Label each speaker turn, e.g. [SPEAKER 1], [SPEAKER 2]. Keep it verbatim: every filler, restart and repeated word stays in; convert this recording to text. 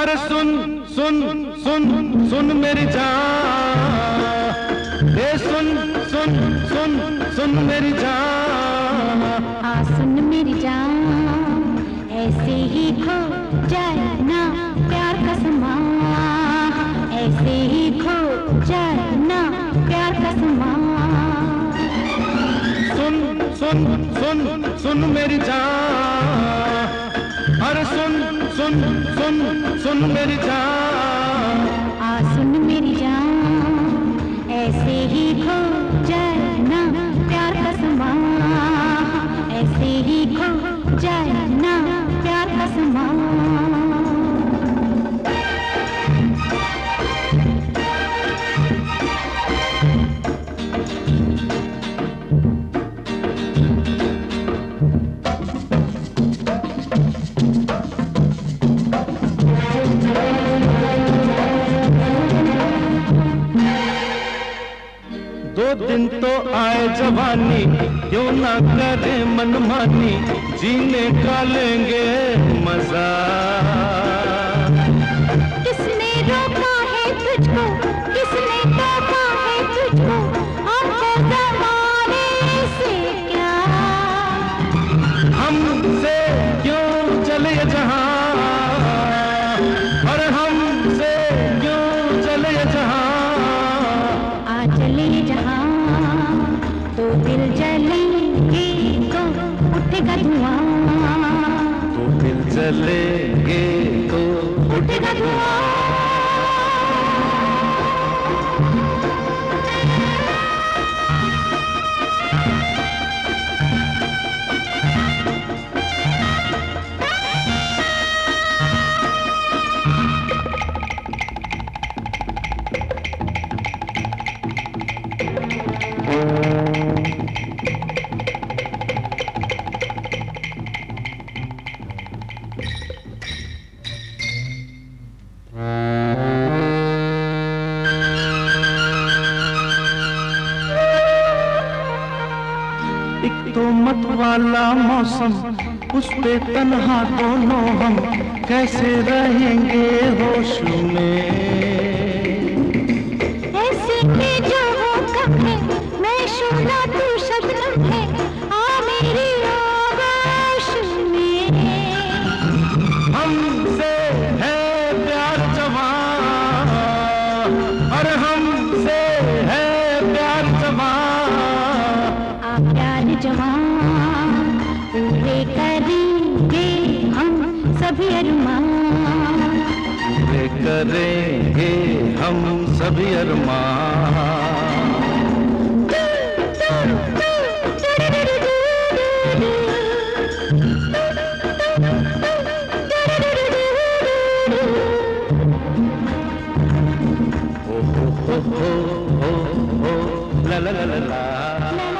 [SPEAKER 1] अरे सुन सुन सुन सुन मेरी जान, ए सुन सुन सुन सुन मेरी जान,
[SPEAKER 2] आ सुन मेरी जान, ऐसे ही खो जाए ना प्यार का समा, ऐसे ही खो जाए ना प्यार का समा।
[SPEAKER 1] सुन सुन सुन सुन मेरी जान, अरे सुन सुन सुन सुन मेरी जान,
[SPEAKER 2] आ सुन मेरी जान, ऐसे ही खो जाए ना प्यार का समा, ऐसे ही खो जाए ना प्यार का समा।
[SPEAKER 1] दो दिन तो आए जवानी, क्यों ना करे मनमानी, जीने का लेंगे मजा।
[SPEAKER 2] किसने रोका है तुझको, किसने टोका है तुझको, हमको जमाने से क्या,
[SPEAKER 1] हमसे क्यों चले जहां, और हमसे क्यों चले जहां,
[SPEAKER 2] आ चले जहां तो दिल जलेंगे तो उठेगा धुआं,
[SPEAKER 1] तो दिल जलेंगे तो
[SPEAKER 2] उठेगा धुआं।
[SPEAKER 1] एक तो मत वाला मौसम, उस पे तन्हा दोनों हम, कैसे रहेंगे होश में।
[SPEAKER 2] ऐसे के जो हो कहे, मैं शोला तू शबनम है, आ मेरी आगोश में।
[SPEAKER 1] हमसे है प्यार जवान, और हमसे है प्यार जवान,
[SPEAKER 2] आ प्यार जवान पूरे करेंगे हम सभी अरमान,
[SPEAKER 1] पूरे करेंगे हम सभी अरमान। हो हो हो हो हो हो ला ला ला ला ला।